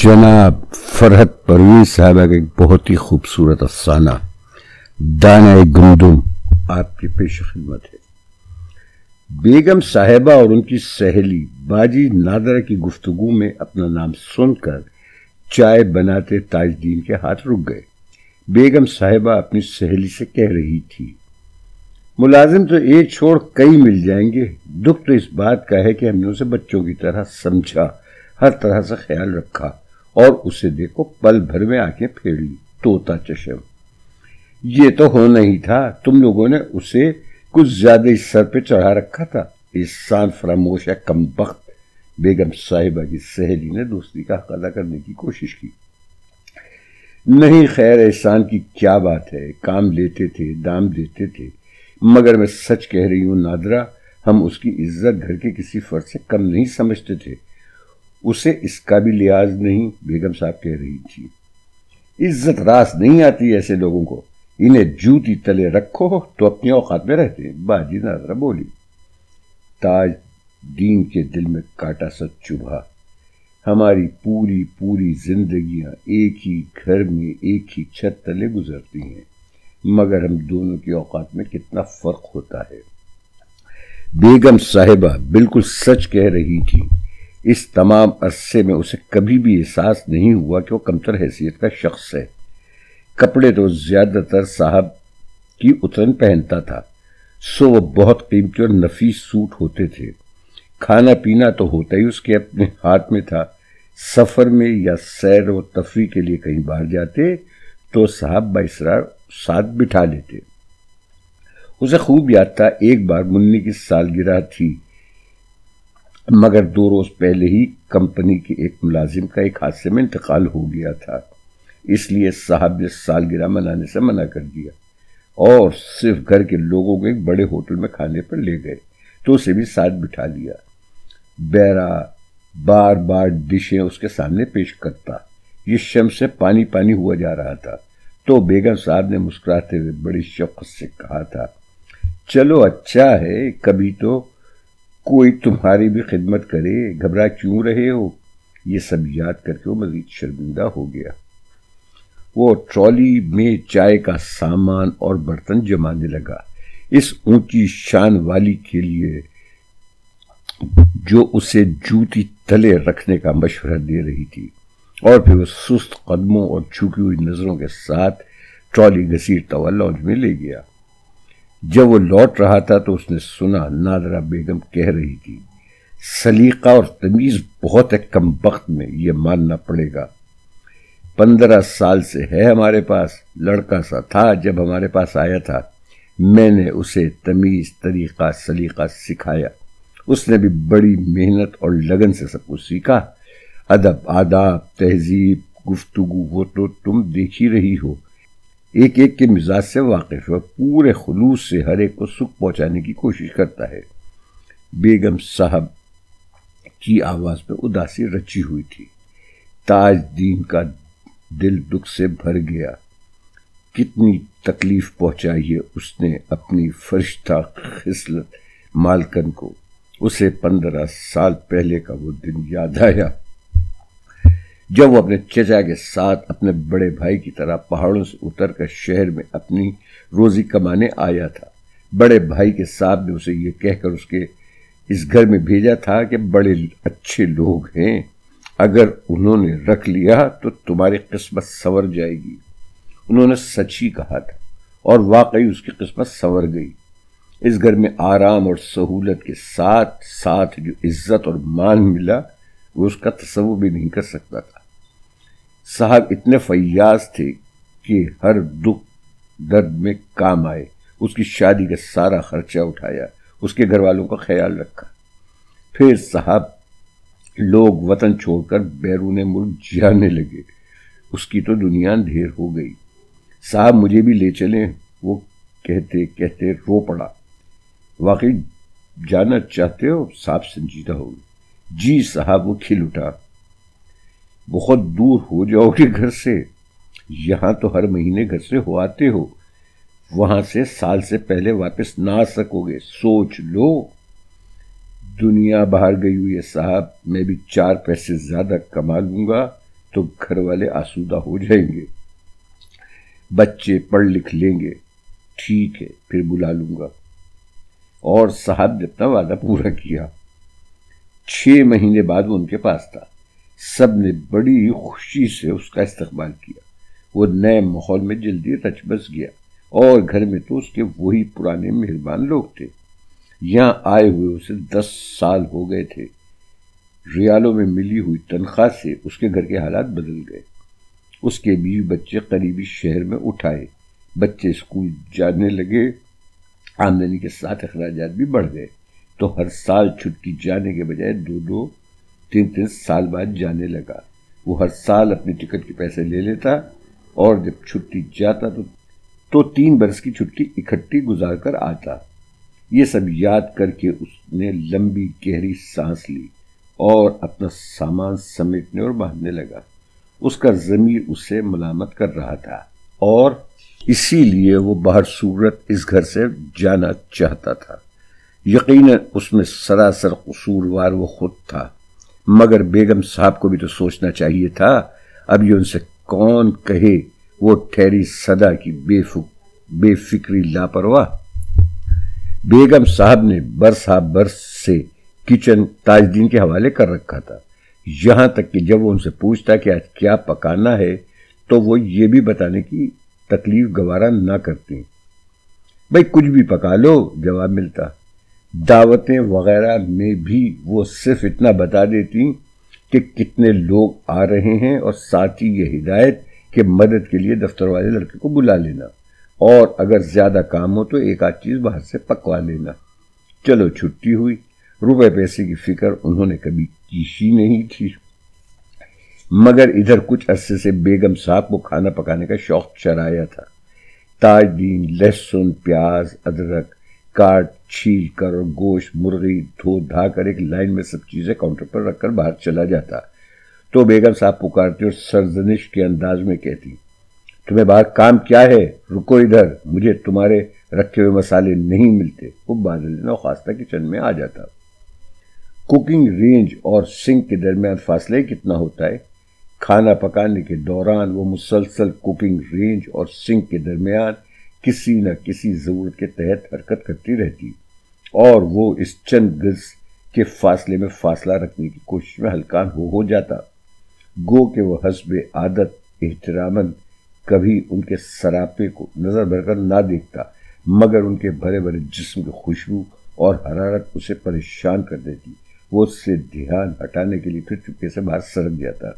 جناب فرحت پرویز صاحبہ کا ایک بہت ہی خوبصورت افسانہ دانہ گندم آپ کی پیش خدمت ہے۔ بیگم صاحبہ اور ان کی سہیلی باجی نادرہ کی گفتگو میں اپنا نام سن کر چائے بناتے تاج دین کے ہاتھ رک گئے۔ بیگم صاحبہ اپنی سہیلی سے کہہ رہی تھی، ملازم تو ایک چھوڑ کئی مل جائیں گے، دکھ تو اس بات کا ہے کہ ہم نے اسے بچوں کی طرح سمجھا، ہر طرح سے خیال رکھا، اور اسے دیکھو پل بھر میں آنکھیں پھیر لی، طوطا چشم۔ یہ تو ہونا ہی تھا، تم لوگوں نے اسے کچھ زیادہ ہی سر پہ چڑھا رکھا تھا، احسان فراموش ہے کمبخت۔ بیگم صاحبہ کی سہیلی نے دوستی کا حق ادا کرنے کی کوشش کی۔ نہیں خیر، احسان کی کیا بات ہے، کام لیتے تھے، دام دیتے تھے، مگر میں سچ کہہ رہی ہوں نادرہ، ہم اس کی عزت گھر کے کسی فرد سے کم نہیں سمجھتے تھے، اسے اس کا بھی لحاظ نہیں۔ بیگم صاحب کہہ رہی تھی، عزت راس نہیں آتی ایسے لوگوں کو، انہیں جوتی تلے رکھو تو اپنی اوقات میں رہتے ہیں۔ باجی نادرہ بولی۔ تاج دین کے دل میں کاٹا سا چبھا، ہماری پوری زندگیاں ایک ہی گھر میں ایک ہی چھت تلے گزرتی ہیں، مگر ہم دونوں کی اوقات میں کتنا فرق ہوتا ہے۔ بیگم صاحبہ بالکل سچ کہہ رہی تھی، اس تمام عرصے میں اسے کبھی بھی احساس نہیں ہوا کہ وہ کمتر حیثیت کا شخص ہے۔ کپڑے تو زیادہ تر صاحب کی اترن پہنتا تھا، سو وہ بہت قیمتی اور نفیس سوٹ ہوتے تھے۔ کھانا پینا تو ہوتا ہی اس کے اپنے ہاتھ میں تھا۔ سفر میں یا سیر و تفریح کے لیے کہیں باہر جاتے تو صاحب بااصرار ساتھ بٹھا لیتے۔ اسے خوب یاد تھا، ایک بار منی کی سالگرہ تھی، مگر 2 روز پہلے ہی کمپنی کے ایک ملازم کا ایک حادثے میں انتقال ہو گیا تھا، اس لیے صاحب نے سالگرہ منانے سے منع کر دیا اور صرف گھر کے لوگوں کو ایک بڑے ہوٹل میں کھانے پر لے گئے تو اسے بھی ساتھ بٹھا لیا۔ بیرا بار بار ڈشیں اس کے سامنے پیش کرتا، یہ شم سے پانی پانی ہوا جا رہا تھا، تو بیگم صاحب نے مسکراتے ہوئے بڑی شفقت سے کہا تھا، چلو اچھا ہے، کبھی تو کوئی تمہاری بھی خدمت کرے، گھبرا کیوں رہے ہو؟ یہ سب یاد کر کے وہ مزید شرمندہ ہو گیا۔ وہ ٹرالی میں چائے کا سامان اور برتن جمانے لگا، اس اونچی شان والی کے لیے جو اسے جوتی تلے رکھنے کا مشورہ دے رہی تھی، اور پھر وہ سست قدموں اور جھکی ہوئی نظروں کے ساتھ ٹرالی گھسیٹتا ہوا لانج میں لے گیا۔ جب وہ لوٹ رہا تھا تو اس نے سنا نادرہ بیگم کہہ رہی تھی، سلیقہ اور تمیز بہت ہے کمبخت میں، یہ ماننا پڑے گا۔ 15 سال سے ہے ہمارے پاس، لڑکا سا تھا جب ہمارے پاس آیا تھا، میں نے اسے تمیز، طریقہ، سلیقہ سکھایا، اس نے بھی بڑی محنت اور لگن سے سب کچھ سیکھا۔ ادب، آداب، تہذیب، گفتگو وہ تو تم دیکھ ہی رہی ہو، ایک ایک کے مزاج سے واقف ہے، پورے خلوص سے ہر ایک کو سکھ پہنچانے کی کوشش کرتا ہے۔ بیگم صاحب کی آواز میں اداسی رچی ہوئی تھی۔ تاج دین کا دل دکھ سے بھر گیا، کتنی تکلیف پہنچائی ہے اس نے اپنی فرشتہ خصلت مالکن کو۔ اسے 15 سال پہلے کا وہ دن یاد آیا جب وہ اپنے چچا کے ساتھ اپنے بڑے بھائی کی طرح پہاڑوں سے اتر کر شہر میں اپنی روزی کمانے آیا تھا۔ بڑے بھائی کے صاحب نے اسے یہ کہہ کر اس کے اس گھر میں بھیجا تھا کہ بڑے اچھے لوگ ہیں، اگر انہوں نے رکھ لیا تو تمہاری قسمت سنور جائے گی۔ انہوں نے سچ ہی کہا تھا، اور واقعی اس کی قسمت سنور گئی۔ اس گھر میں آرام اور سہولت کے ساتھ ساتھ جو عزت اور مان ملا وہ اس کا تصور بھی نہیں کر سکتا تھا۔ صاحب اتنے فیاض تھے کہ ہر دکھ درد میں کام آئے، اس کی شادی کا سارا خرچہ اٹھایا، اس کے گھر والوں کا خیال رکھا۔ پھر صاحب لوگ وطن چھوڑ کر بیرون ملک جانے لگے، اس کی تو دنیا اندھیر ہو گئی۔ صاحب مجھے بھی لے چلیں، وہ کہتے کہتے رو پڑا۔ واقعی جانا چاہتے ہو؟ صاحب سنجیدہ ہو گئے۔ جی صاحب، وہ کھل اٹھا۔ بہت دور ہو جاؤ گے گھر سے؟ یہاں تو ہر مہینے گھر سے ہو آتے ہو، وہاں سے سال سے پہلے واپس نہ آ سکو گے، سوچ لو۔ دنیا باہر گئی ہوئی ہے صاحب، میں بھی 4 پیسے زیادہ کما لوں گا تو گھر والے آسودہ ہو جائیں گے، بچے پڑھ لکھ لیں گے، ٹھیک ہے پھر بلا لوں گا۔ اور صاحب نے اپنا وعدہ پورا کیا۔ 6 مہینے بعد وہ ان کے پاس تھا۔ سب نے بڑی خوشی سے اس کا استقبال کیا۔ وہ نئے ماحول میں جلدی رچ بس گیا، اور گھر میں تو اس کے وہی پرانے مہربان لوگ تھے۔ یہاں آئے ہوئے اسے 10 سال ہو گئے تھے۔ ریالوں میں ملی ہوئی تنخواہ سے اس کے گھر کے حالات بدل گئے۔ اس کے بیوی بچے قریبی شہر میں اٹھائے، بچے اسکول جانے لگے، آمدنی کے ساتھ اخراجات بھی بڑھ گئے، تو ہر سال چھٹی جانے کے بجائے 2-2 3-3 سال بعد جانے لگا۔ وہ ہر سال اپنی ٹکٹ کے پیسے لے لیتا، اور جب چھٹی جاتا تو 3 برس کی چھٹی اکٹھی گزار کر آتا۔ یہ سب یاد کر کے اس نے لمبی گہری سانس لی اور اپنا سامان سمیٹنے اور باندھنے لگا۔ اس کا ضمیر اسے ملامت کر رہا تھا، اور اسی لیے وہ بہر صورت اس گھر سے جانا چاہتا تھا۔ یقیناً اس میں سراسر قصوروار وہ خود تھا، مگر بیگم صاحب کو بھی تو سوچنا چاہیے تھا۔ اب یہ ان سے کون کہے وہ ٹھہری سدا کی بے فکری لاپرواہ۔ بیگم صاحب نے برس سے کچن تاج دین کے حوالے کر رکھا تھا، یہاں تک کہ جب وہ ان سے پوچھتا کہ آج کیا پکانا ہے تو وہ یہ بھی بتانے کی تکلیف گوارا نہ کرتی۔ بھئی کچھ بھی پکا لو، جواب ملتا۔ دعوتیں وغیرہ میں بھی وہ صرف اتنا بتا دیتی کہ کتنے لوگ آ رہے ہیں، اور ساتھ ہی یہ ہدایت کہ مدد کے لیے دفتر والے لڑکے کو بلا لینا، اور اگر زیادہ کام ہو تو ایک آدھ چیز باہر سے پکوا لینا۔ چلو چھٹی ہوئی۔ روپے پیسے کی فکر انہوں نے کبھی کی ہی نہیں تھی، مگر ادھر کچھ عرصے سے بیگم صاحب کو کھانا پکانے کا شوق چرایا تھا۔ تاج دین لہسن، پیاز، ادرک کاٹ چھیل کر اور گوشت مرغی دھو دھا کر ایک لائن میں سب چیزیں کاؤنٹر پر رکھ کر باہر چلا جاتا، تو بیگم صاحب پکارتی اور سرزنش کے انداز میں کہتی، تمہیں باہر کام کیا ہے؟ رکو ادھر، مجھے تمہارے رکھے ہوئے مسالے نہیں ملتے۔ وہ بادل ناخواستہ کچن میں آ جاتا۔ کوکنگ رینج اور سنک کے درمیان فاصلہ کتنا ہوتا ہے؟ کھانا پکانے کے دوران وہ مسلسل کوکنگ رینج اور سنک کے درمیان کسی نہ کسی ضرورت کے تحت حرکت کرتی رہتی، اور وہ اس چند گز کے فاصلے میں فاصلہ رکھنے کی کوشش میں ہلکان ہو جاتا، گو کہ وہ حسب عادت احتراماً کبھی ان کے سراپے کو نظر بھر کر نہ دیکھتا، مگر ان کے بھرے بھرے جسم کی خوشبو اور حرارت اسے پریشان کر دیتی۔ وہ اس سے دھیان ہٹانے کے لیے پھر چپکے سے باہر سرک جاتا۔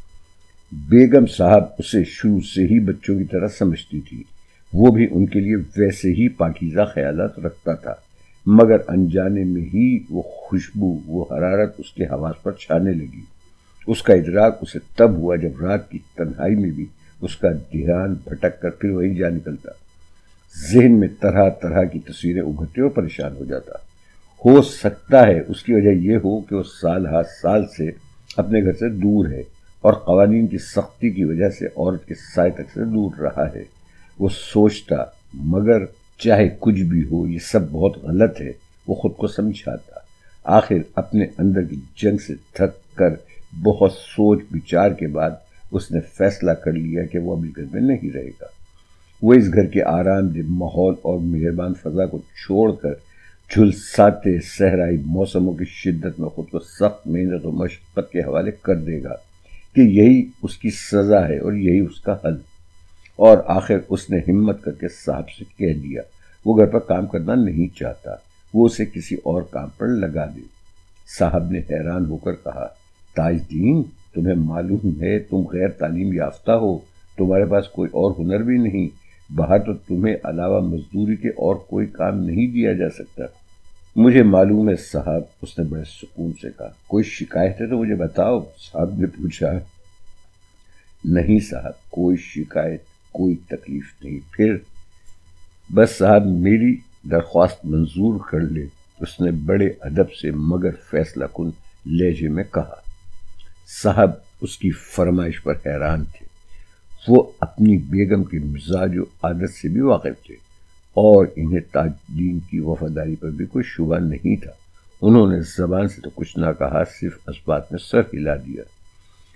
بیگم صاحب اسے شروع سے ہی بچوں کی طرح سمجھتی تھی، وہ بھی ان کے لیے ویسے ہی پاکیزہ خیالات رکھتا تھا، مگر انجانے میں ہی وہ خوشبو، وہ حرارت اس کے حواس پر چھانے لگی۔ اس کا ادراک اسے تب ہوا جب رات کی تنہائی میں بھی اس کا دھیان بھٹک کر پھر وہی جا نکلتا، ذہن میں طرح طرح کی تصویریں ابھرتے اور پریشان ہو جاتا۔ ہو سکتا ہے اس کی وجہ یہ ہو کہ وہ سال ہر سال سے اپنے گھر سے دور ہے، اور قوانین کی سختی کی وجہ سے عورت کے سائے تک سے دور رہا ہے۔ وہ سوچتا، مگر چاہے کچھ بھی ہو یہ سب بہت غلط ہے، وہ خود کو سمجھاتا۔ آخر اپنے اندر کی جنگ سے تھک کر بہت سوچ بچار کے بعد اس نے فیصلہ کر لیا کہ وہ ابھی گھر میں نہیں رہے گا۔ وہ اس گھر کے آرام دہ ماحول اور مہربان فضا کو چھوڑ کر جھلساتے صحرائی موسموں کی شدت میں خود کو سخت محنت و مشقت کے حوالے کر دے گا کہ یہی اس کی سزا ہے اور یہی اس کا حل۔ اور آخر اس نے ہمت کر کے صاحب سے کہہ دیا وہ گھر پر کام کرنا نہیں چاہتا، وہ اسے کسی اور کام پر لگا دے۔ صاحب نے حیران ہو کر کہا، تاج دین، تمہیں معلوم ہے تم غیر تعلیم یافتہ ہو، تمہارے پاس کوئی اور ہنر بھی نہیں، باہر تو تمہیں علاوہ مزدوری کے اور کوئی کام نہیں دیا جا سکتا۔ مجھے معلوم ہے صاحب، اس نے بڑے سکون سے کہا۔ کوئی شکایت ہے تو مجھے بتاؤ، صاحب نے پوچھا۔ نہیں صاحب، کوئی شکایت، کوئی تکلیف نہیں۔ پھر بس صاحب میری درخواست منظور کر لے، اس نے بڑے ادب سے مگر فیصلہ کن لہجے میں کہا۔ صاحب اس کی فرمائش پر حیران تھے، وہ اپنی بیگم کے مزاج و عادت سے بھی واقف تھے، اور انہیں تاج دین کی وفاداری پر بھی کوئی شبہ نہیں تھا۔ انہوں نے زبان سے تو کچھ نہ کہا، صرف اس بات میں سر ہلا دیا۔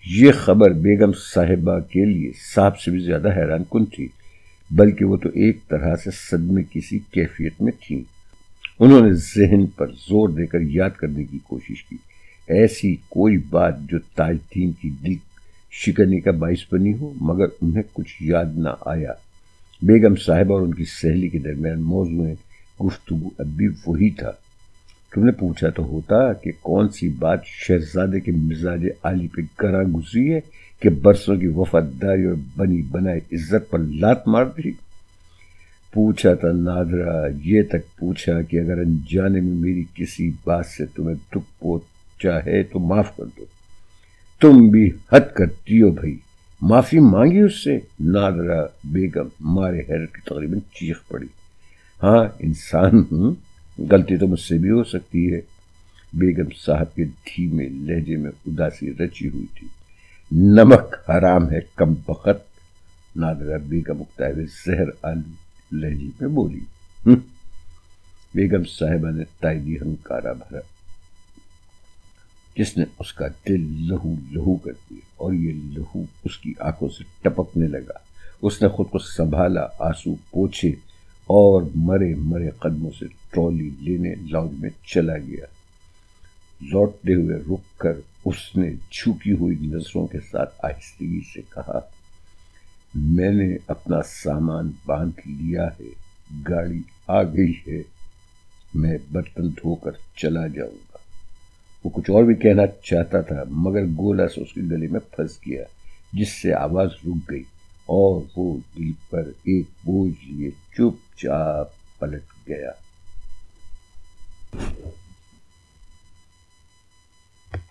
یہ خبر بیگم صاحبہ کے لیے صاحب سے بھی زیادہ حیران کن تھی، بلکہ وہ تو ایک طرح سے صدمے کسی کیفیت میں تھیں۔ انہوں نے ذہن پر زور دے کر یاد کرنے کی کوشش کی، ایسی کوئی بات جو تاج دین کی دل شکنی کا باعث بنی ہو، مگر انہیں کچھ یاد نہ آیا۔ بیگم صاحبہ اور ان کی سہیلی کے درمیان موضوع گفتگو اب بھی وہی تھا۔ تم نے پوچھا تو ہوتا کہ کون سی بات شہزادے کے مزاج عالی پہ گراں گزری ہے کہ برسوں کی وفاداری اور بنی بنائے عزت پر لات مار دی۔ پوچھا تھا نادرا، یہ تک پوچھا کہ اگر انجانے میں میری کسی بات سے تمہیں دکھ پہنچا ہے تو معاف کر دو۔ تم بھی حد کرتی ہو بھائی، معافی مانگی اس سے؟ نادرا بیگم مارے حیرت کی تقریباً چیخ پڑی۔ ہاں انسان ہوں، غلطی تو مجھ سے بھی ہو سکتی ہے۔ بیگم صاحب کے دھیمے لہجے میں اداسی رچی ہوئی تھی۔ نمک حرام ہے کم بخت، نادرا بیگم اکتائے ہوئے زہر آلو لہجے میں بولی۔ بیگم صاحبہ نے تائیدی ہنکارا بھرا، جس نے اس کا دل لہو لہو کر دیا، اور یہ لہو اس کی آنکھوں سے ٹپکنے لگا۔ اس نے خود کو سنبھالا، آنسو پوچھے اور مرے مرے قدموں سے ٹرالی لینے لاؤنج میں چلا گیا۔ لوٹتے ہوئے رک کر اس نے جھکی ہوئی نظروں کے ساتھ آہستگی سے کہا، میں نے اپنا سامان باندھ لیا ہے، گاڑی آ گئی ہے، میں برتن دھو کر چلا جاؤں گا۔ وہ کچھ اور بھی کہنا چاہتا تھا، مگر گولا سے اس کے گلے میں پھنس گیا، جس سے آواز رک گئی اور وہ دل پر ایک بوجھ لیے چپ چاپ پلٹ گیا۔